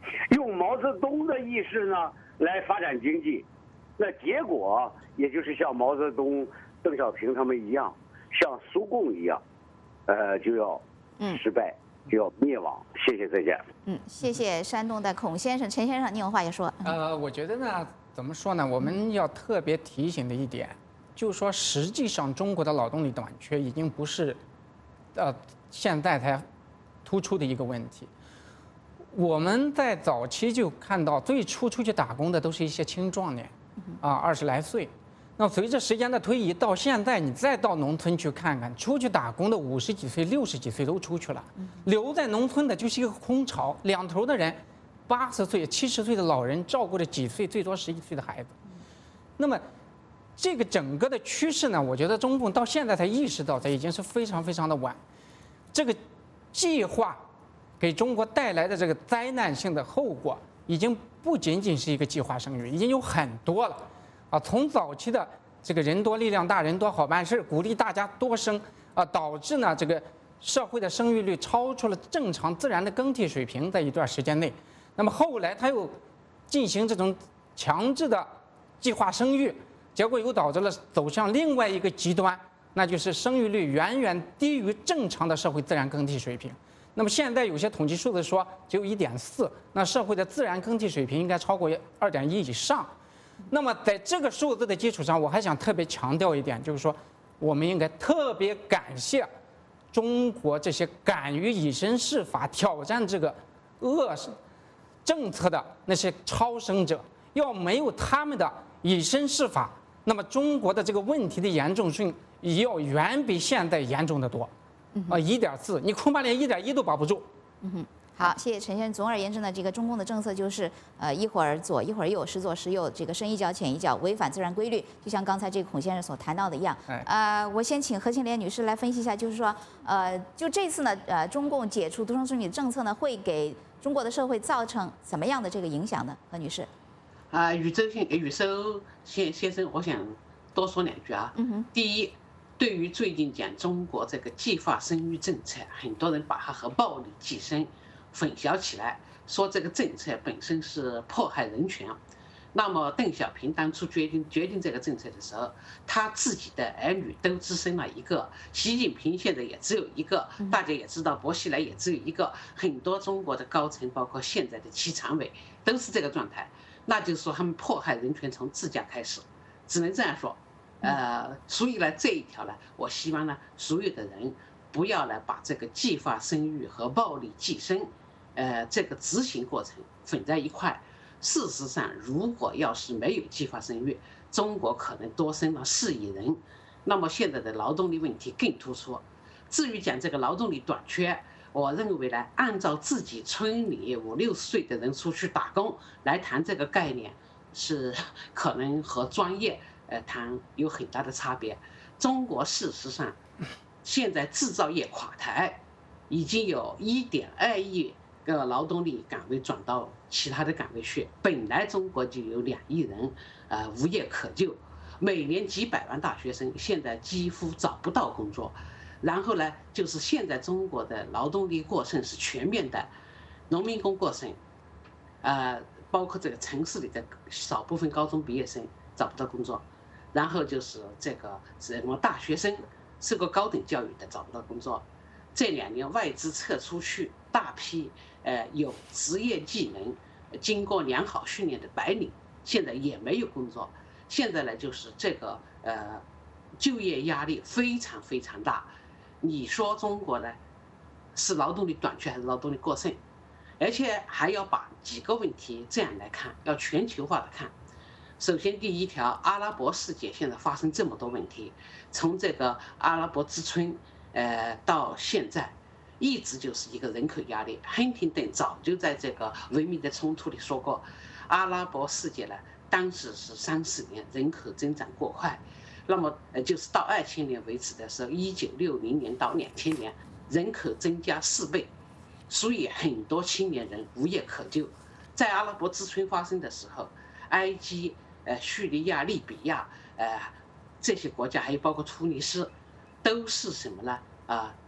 用毛泽东的意识呢来发展经济，那结果也就是像毛泽东、邓小平他们一样，像苏共一样，呃，就要失败，嗯、就要灭亡。谢谢，再见。 嗯，谢谢山东的孔先生、陈先生，你有话要说？ 呃，我觉得呢，怎么说呢？我们要特别提醒的一点，就是说，实际上中国的劳动力短缺已经不是，呃，现在才突出的一个问题。我们在早期就看到，最初出去打工的都是一些青壮年，啊，二十来岁。那随着时间的推移，到现在你再到农村去看看，出去打工的五十几岁、六十几岁都出去了，留在农村的就是一个空巢，两头的人，八十岁、七十岁的老人照顾着几岁，最多十一岁的孩子。那么，这个整个的趋势呢，我觉得中共到现在才意识到，这已经是非常非常的晚。这个计划给中国带来的这个灾难性的后果，已经不仅仅是一个计划生育，已经有很多了。啊，从早期的这个人多力量大，人多好办事，鼓励大家多生，啊，导致呢这个社会的生育率超出了正常自然的更替水平，在一段时间内。那么后来他又进行这种强制的计划生育，结果又导致了走向另外一个极端，那就是生育率远远低于正常的社会自然更替水平。那么现在有些统计数字说只有一点四，那社会的自然更替水平应该超过二点一以上。那么在这个数字的基础上，我还想特别强调一点，就是说，我们应该特别感谢中国这些敢于以身试法、挑战这个恶政策的那些超生者。要没有他们的以身试法，那么中国的这个问题的严重性也要远比现在严重的多。啊，一点四，你恐怕连一点一都保不住。 嗯哼。好，谢谢陈先生。总而言之呢，这个中共的政策就是，呃，一会儿左一会儿右，时左时右，这个深一脚浅一脚，违反自然规律。就像刚才这个孔先生所谈到的一样。呃，我先请何庆莲女士来分析一下，就是说，呃，就这次呢，呃，中共解除独生子女的政策呢，会给中国的社会造成什么样的这个影响呢？何女士。 啊，宇宙先宇宙先先生，我想多说两句啊。 嗯哼。 第一，对于最近讲中国这个计划生育政策，很多人把它和暴力计生混淆起来，说这个政策本身是迫害人权。那么邓小平当初决定决定这个政策的时候，他自己的儿女都只生了一个，习近平现在也只有一个，大家也知道薄熙来也只有一个，很多中国的高层，包括现在的七常委都是这个状态。那就是说他们迫害人权从自家开始，只能这样说。呃，所以呢这一条呢，我希望呢所有的人不要来把这个计划生育和暴力计生，呃，这个执行过程混在一块。事实上，如果要是没有计划生育，中国可能多生了四亿人，那么现在的劳动力问题更突出。至于讲这个劳动力短缺，我认为呢，按照自己村里五六十岁的人出去打工来谈这个概念，是可能和专业呃谈有很大的差别。中国事实上现在制造业垮台，已经有一点二亿个劳动力岗位转到其他的岗位去。本来中国就有两亿人呃无业可就，每年几百万大学生现在几乎找不到工作。然后呢，就是现在中国的劳动力过剩是全面的，农民工过剩，呃，包括这个城市里的少部分高中毕业生找不到工作，然后就是这个什么大学生受过高等教育的找不到工作。这两年外资撤出去大批呃有职业技能、经过良好训练的白领，现在也没有工作。现在呢，就是这个呃就业压力非常非常大。你说中国呢是劳动力短缺还是劳动力过剩？而且还要把几个问题这样来看，要全球化的看。首先第一条，阿拉伯世界现在发生这么多问题，从这个阿拉伯之春呃到现在一直就是一个人口压力。亨廷顿早就在这个文明的冲突里说过，阿拉伯世界呢当时是三十年人口增长过快，那么呃就是到二千年为止的时候，一九六零年到两千年人口增加四倍，所以很多青年人无业可就。在阿拉伯之春发生的时候，埃及、呃叙利亚、利比亚、呃这些国家，还有包括突尼斯，都是什么呢？啊、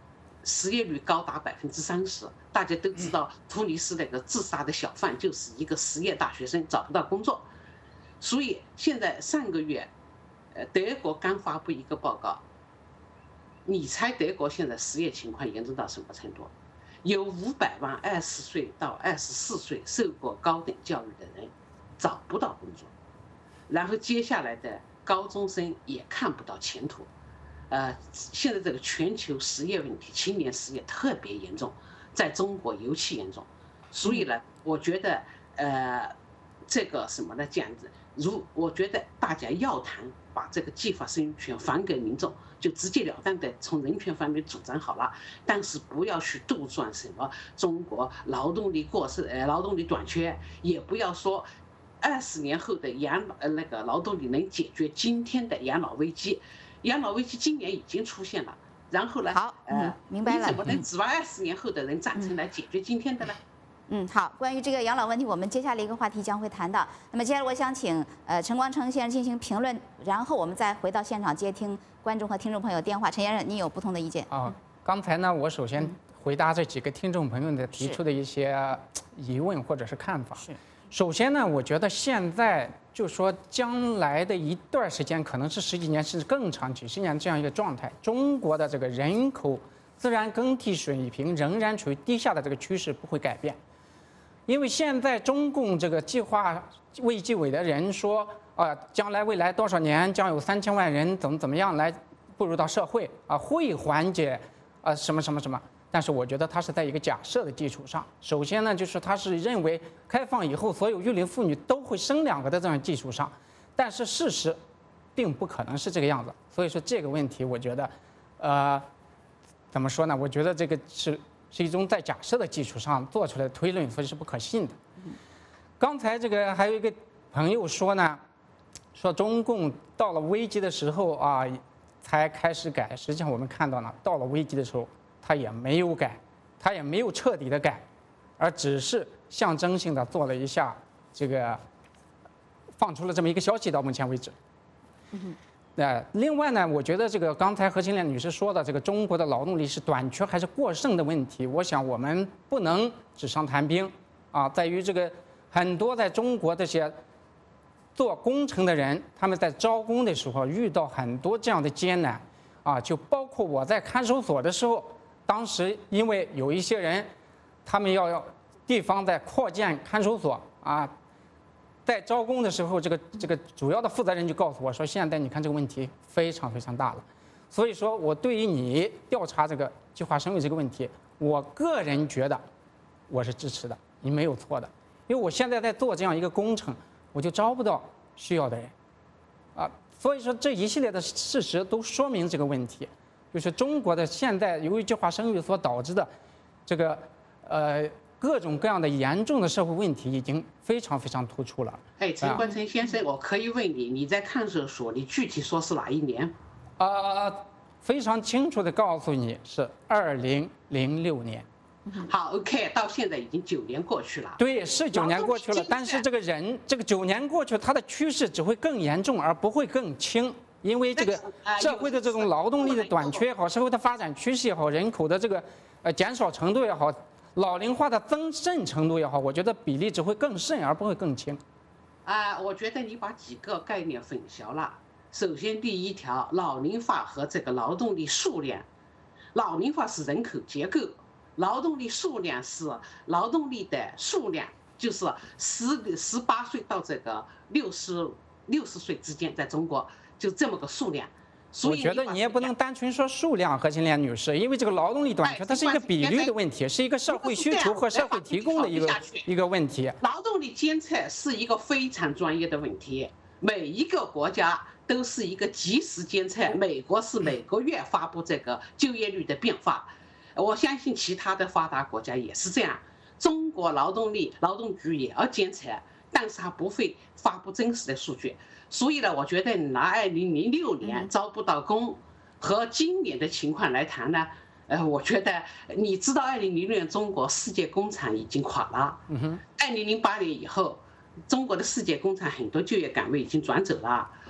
失业率高达百分之三十。大家都知道，突尼斯那个自杀的小贩就是一个失业大学生，找不到工作。所以现在上个月，呃，德国刚发布一个报告，你猜德国现在失业情况严重到什么程度？有五百万二十岁到二十四岁受过高等教育的人找不到工作，然后接下来的高中生也看不到前途。呃，现在这个全球失业问题，青年失业特别严重，在中国尤其严重。所以呢，我觉得呃，这个什么呢？这样子，如我觉得大家要谈把这个计划生育权还给民众，就直截了当的从人权方面主张好了，但是不要去杜撰什么中国劳动力过剩、呃劳动力短缺，也不要说二十年后的养呃那个劳动力能解决今天的养老危机。养老危机今年已经出现了，然后呢？ 好，嗯， 呃， 明白了。 你怎么能指望二十年后的人赞成来解决今天的呢？ 嗯，好，关于这个养老问题，我们接下来一个话题将会谈到。那么接下来我想请呃陈光诚先生进行评论，然后我们再回到现场接听观众和听众朋友电话。陈先生，你有不同的意见？ 啊，刚才呢，我首先回答这几个听众朋友的提出的一些疑问或者是看法。 是。 首先呢，我觉得现在就说将来的一段时间，可能是十几年甚至更长几十年这样一个状态，中国的这个人口自然更替水平仍然处于低下的这个趋势不会改变。因为现在中共这个计划卫计委的人说，啊、呃，将来未来多少年将有三千万人怎么怎么样来步入到社会啊、呃，会缓解啊、呃、什么什么什么。但是我觉得他是在一个假设的基础上，首先呢，就是他是认为开放以后所有育龄妇女都会生两个的这样基础上，但是事实并不可能是这个样子。所以说这个问题，我觉得，呃，怎么说呢？我觉得这个是是一种在假设的基础上做出来的推论，所以是不可信的。刚才这个还有一个朋友说呢，说中共到了危机的时候啊，才开始改。实际上我们看到呢，到了危机的时候，他也没有改，他也没有彻底的改，而只是象征性的做了一下这个，放出了这么一个消息。到目前为止，嗯，呃，另外呢，我觉得这个刚才何青莲女士说的这个中国的劳动力是短缺还是过剩的问题，我想我们不能纸上谈兵啊，在于这个很多在中国这些做工程的人，他们在招工的时候遇到很多这样的艰难啊，就包括我在看守所的时候。当时因为有一些人，他们要要地方在扩建看守所啊，在招工的时候，这个这个主要的负责人就告诉我说，现在你看这个问题非常非常大了，所以说我对于你调查这个计划生育这个问题，我个人觉得我是支持的，你没有错的，因为我现在在做这样一个工程，我就招不到需要的人，啊，所以说这一系列的事实都说明这个问题。就是中国的现在由于计划生育所导致的这个呃各种各样的严重的社会问题已经非常非常突出了。 哎，陈冠成先生，我可以问你，你在看守所，你具体说是哪一年？ 啊、呃，非常清楚的告诉你是二零零六年。 好 ，OK， 到现在已经九年过去了。 对，是九年过去了，但是这个人这个九年过去，他的趋势只会更严重，而不会更轻。因为这个社会的这种劳动力的短缺也好，社会的发展趋势也好，人口的这个呃减少程度也好，老龄化的增甚程度也好，我觉得比例只会更甚而不会更轻。 啊，我觉得你把几个概念混淆了。首先，第一条，老龄化和这个劳动力数量，老龄化是人口结构，劳动力数量是劳动力的数量，就是十十八岁到这个六十六十岁之间，在中国。就这么个数量， 我觉得你也不能单纯说数量，何青莲女士，因为这个劳动力短缺，它是一个比率的问题，是一个社会需求和社会提供的一个一个问题。 劳动力监测是一个非常专业的问题，每一个国家都是一个即时监测，美国是每个月发布这个就业率的变化，我相信其他的发达国家也是这样。中国劳动力劳动局也要监测，但是它不会发布真实的数据。所以呢，我觉得你拿二零零六年招不到工和今年的情况来谈呢，呃，我觉得你知道二零零六年中国世界工厂已经垮了，嗯哼，二零零八年以后，中国的世界工厂很多就业岗位已经转走了。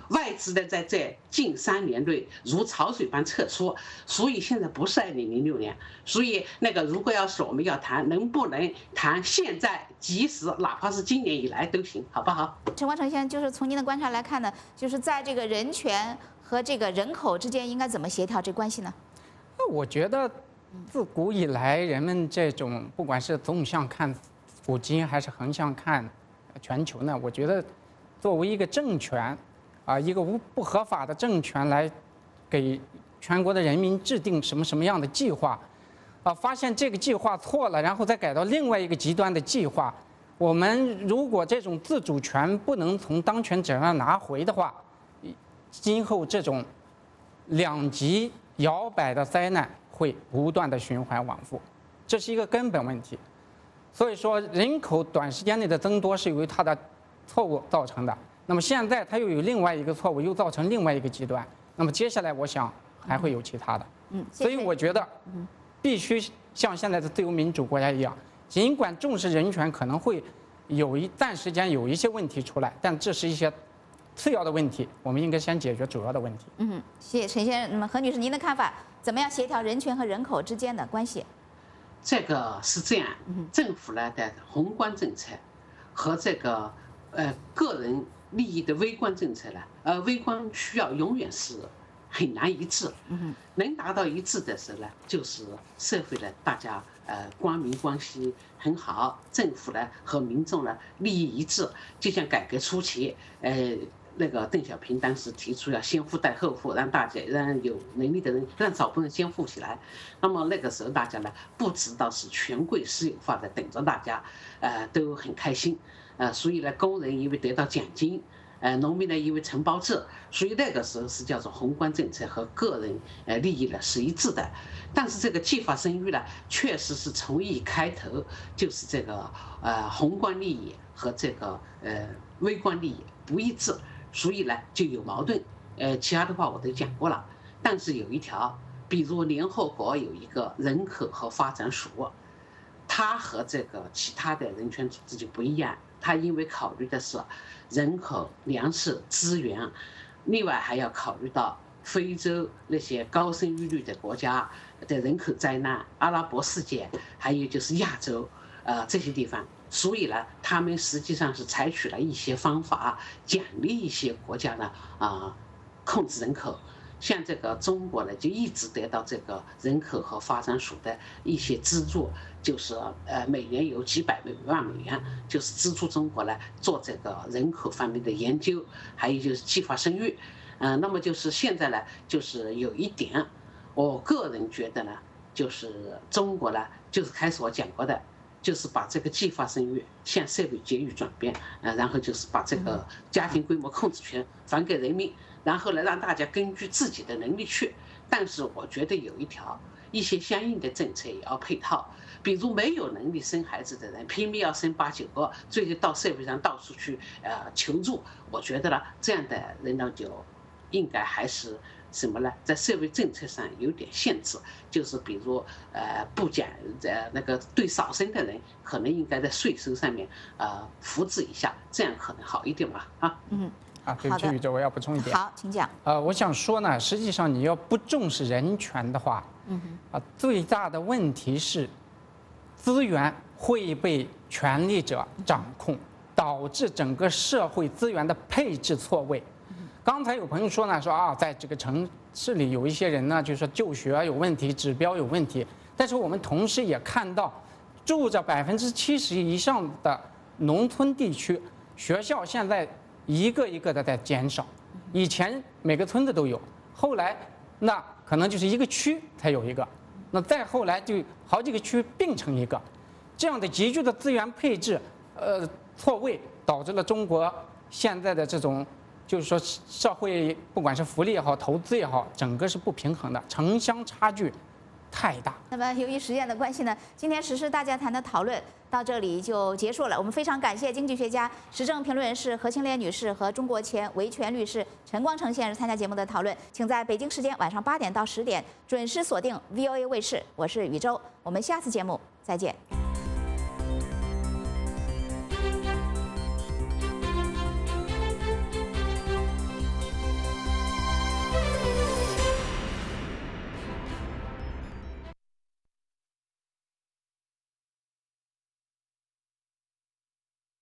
外资的在这近三年内如潮水般撤出，所以现在不是二零零六年。所以那个如果要是我们要谈，能不能谈现在即时，哪怕是今年以来都行，好不好？ 陈光诚先生，就是从您的观察来看呢，就是在这个人权和这个人口之间应该怎么协调这关系呢？ 那我觉得，自古以来人们这种不管是纵向看古今还是横向看全球呢，我觉得作为一个政权，啊，一个无不合法的政权来给全国的人民制定什么什么样的计划，啊，发现这个计划错了，然后再改到另外一个极端的计划。我们如果这种自主权不能从当权者那拿回的话，今后这种两极摇摆的灾难会不断的循环往复，这是一个根本问题。所以说，人口短时间内的增多是由于它的错误造成的。那么现在它又有另外一个错误，又造成另外一个极端。那么接下来我想还会有其他的。 嗯， 所以我觉得，必须像现在的自由民主国家一样，尽管重视人权可能会有一暂时间有一些问题出来，但这是一些次要的问题，我们应该先解决主要的问题。 嗯，谢谢陈先生。那么何女士，您的看法，怎么样协调人权和人口之间的关系？ 这个是这样，政府呢的宏观政策和这个呃个人利益的微观政策呢，呃微观需要永远是很难一致。能达到一致的时候呢，就是社会呢大家呃官民关系很好，政府呢和民众呢利益一致。就像改革初期，呃。那个邓小平当时提出要先富带后富，让大家让有能力的人让少部分人先富起来。那么那个时候大家呢不知道是权贵私有化的等着大家，呃都很开心，呃所以呢工人因为得到奖金，呃农民呢因为承包制，所以那个时候是叫做宏观政策和个人呃利益呢是一致的。但是这个计划生育呢，确实是从一开头就是这个呃宏观利益和这个呃微观利益不一致。所以呢就有矛盾，呃，其他的话我都讲过了。但是有一条，比如联合国有一个人口和发展署，它和这个其他的人权组织就不一样，它因为考虑的是人口、粮食、资源，另外还要考虑到非洲那些高生育率的国家的人口灾难，阿拉伯世界，还有就是亚洲，呃这些地方。所以呢，他们实际上是采取了一些方法，奖励一些国家呢，啊、呃，控制人口。像这个中国呢，就一直得到这个人口和发展署的一些资助，就是呃每年有几百万美元，就是资助中国呢做这个人口方面的研究，还有就是计划生育。嗯、呃，那么就是现在呢，就是有一点，我个人觉得呢，就是中国呢，就是开始我讲过的。就是把这个计划生育向社会节育转变，呃，然后就是把这个家庭规模控制权还给人民，然后呢让大家根据自己的能力去。但是我觉得有一条，一些相应的政策也要配套，比如没有能力生孩子的人拼命要生八九个，最后到社会上到处去呃求助，我觉得呢这样的人呢就应该还是。什么呢？在社会政策上有点限制，就是比如呃不讲呃那个对少生的人，可能应该在税收上面呃扶持一下，这样可能好一点吧啊。 嗯。 啊，对不起，宇哲，我要补充一点。 好，请讲。 呃，我想说呢，实际上你要不重视人权的话， 嗯啊，最大的问题是资源会被权力者掌控，导致整个社会资源的配置错位。刚才有朋友说呢，说啊，在这个城市里有一些人呢，就是说就学有问题，指标有问题。但是我们同时也看到，住着百分之七十以上的农村地区，学校现在一个一个的在减少。以前每个村子都有，后来那可能就是一个区才有一个，那再后来就好几个区并成一个，这样的急剧的资源配置，呃，错位，导致了中国现在的这种。就是说，社会不管是福利也好，投资也好，整个是不平衡的，城乡差距太大。 那么，由于时间的关系呢，今天时事大家谈的讨论到这里就结束了。我们非常感谢经济学家、时政评论人士何庆烈女士和中国前维权律师陈光诚先生参加节目的讨论。请在北京时间晚上八点到十点准时锁定 V O A 卫视，我是宇宙，我们下次节目再见。